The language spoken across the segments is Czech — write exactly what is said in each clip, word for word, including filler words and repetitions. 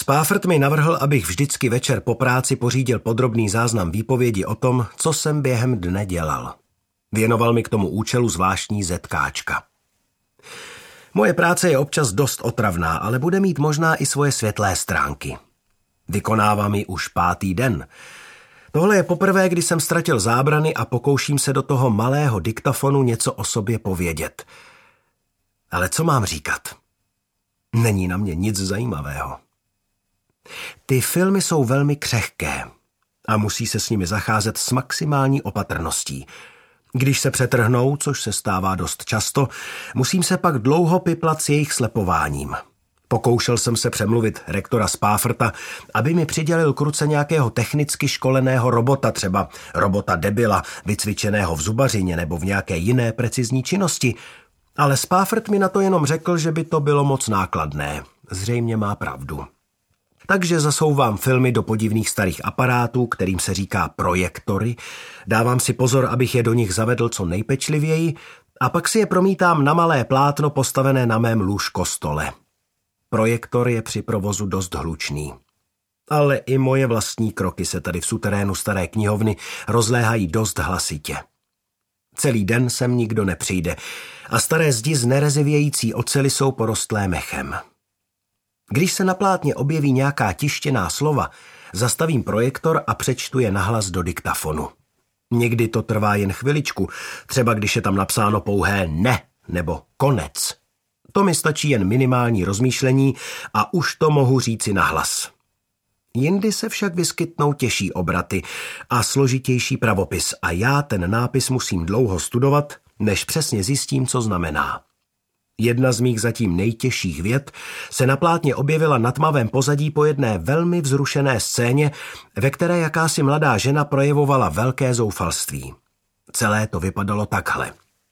Spafford mi navrhl, abych vždycky večer po práci pořídil podrobný záznam výpovědi o tom, co jsem během dne dělal. Věnoval mi k tomu účelu zvláštní zetkáčka. Moje práce je občas dost otravná, ale bude mít možná i svoje světlé stránky. Vykonávám ji už pátý den. Tohle je poprvé, kdy jsem ztratil zábrany a pokouším se do toho malého diktafonu něco o sobě povědět. Ale co mám říkat? Není na mě nic zajímavého. Ty filmy jsou velmi křehké a musí se s nimi zacházet s maximální opatrností. Když se přetrhnou, což se stává dost často, musím se pak dlouho piplat s jejich slepováním. Pokoušel jsem se přemluvit rektora Spafforda, aby mi přidělil k ruce nějakého technicky školeného robota, třeba robota debila, vycvičeného v zubařině nebo v nějaké jiné precizní činnosti, ale Spafford mi na to jenom řekl, že by to bylo moc nákladné. Zřejmě má pravdu. Takže zasouvám filmy do podivných starých aparátů, kterým se říká projektory, dávám si pozor, abych je do nich zavedl co nejpečlivěji a pak si je promítám na malé plátno postavené na mém lůžkostole. Projektor je při provozu dost hlučný. Ale i moje vlastní kroky se tady v suterénu staré knihovny rozléhají dost hlasitě. Celý den sem nikdo nepřijde a staré zdi z nerezivějící oceli jsou porostlé mechem. Když se na plátně objeví nějaká tištěná slova, zastavím projektor a přečtu je nahlas do diktafonu. Někdy to trvá jen chviličku, třeba když je tam napsáno pouhé ne nebo konec. To mi stačí jen minimální rozmýšlení a už to mohu říci nahlas. Jindy se však vyskytnou těžší obraty a složitější pravopis a já ten nápis musím dlouho studovat, než přesně zjistím, co znamená. Jedna z mých zatím nejtěžších vět se na plátně objevila na tmavém pozadí po jedné velmi vzrušené scéně, ve které jakási mladá žena projevovala velké zoufalství. Celé to vypadalo takhle.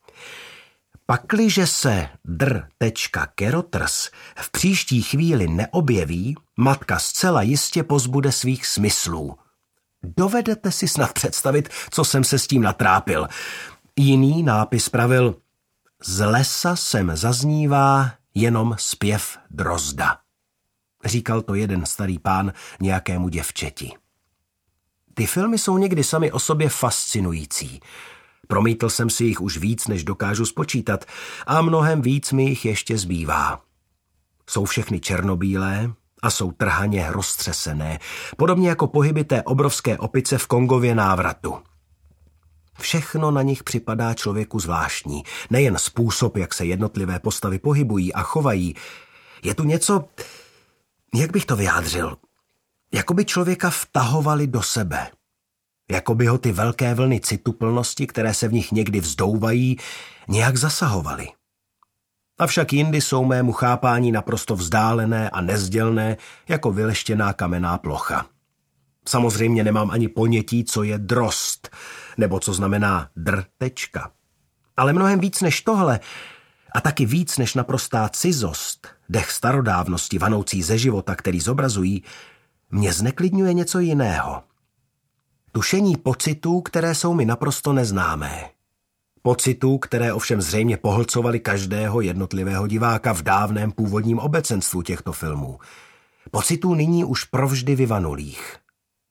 Pakliže se dr. Kerotrs v příští chvíli neobjeví, matka zcela jistě pozbude svých smyslů. Dovedete si snad představit, co jsem se s tím natrápil. Jiný nápis pravil: z lesa sem zaznívá jenom zpěv drozda. Říkal to jeden starý pán nějakému děvčeti. Ty filmy jsou někdy sami o sobě fascinující. Promítl jsem si jich už víc, než dokážu spočítat, a mnohem víc mi jich ještě zbývá. Jsou všechny černobílé a jsou trhaně roztřesené, podobně jako pohyby té obrovské opice v Kongově návratu. Všechno na nich připadá člověku zvláštní, nejen způsob, jak se jednotlivé postavy pohybují a chovají. Je tu něco, jak bych to vyjádřil, jako by člověka vtahovali do sebe. Jako by ho ty velké vlny cituplnosti, které se v nich někdy vzdouvají, nějak zasahovaly. Avšak jindy jsou mému chápání naprosto vzdálené a nezdělné, jako vyleštěná kamenná plocha. Samozřejmě nemám ani ponětí, co je drost, nebo co znamená drtečka. Ale mnohem víc než tohle, a taky víc než naprostá cizost, dech starodávnosti vanoucí ze života, který zobrazují, mě zneklidňuje něco jiného. Tušení pocitů, které jsou mi naprosto neznámé. Pocitů, které ovšem zřejmě pohlcovaly každého jednotlivého diváka v dávném původním obecenstvu těchto filmů. Pocitů nyní už provždy vyvanulých.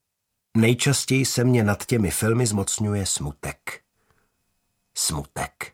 Nejčastěji se mě nad těmi filmy zmocňuje smutek. Smutek.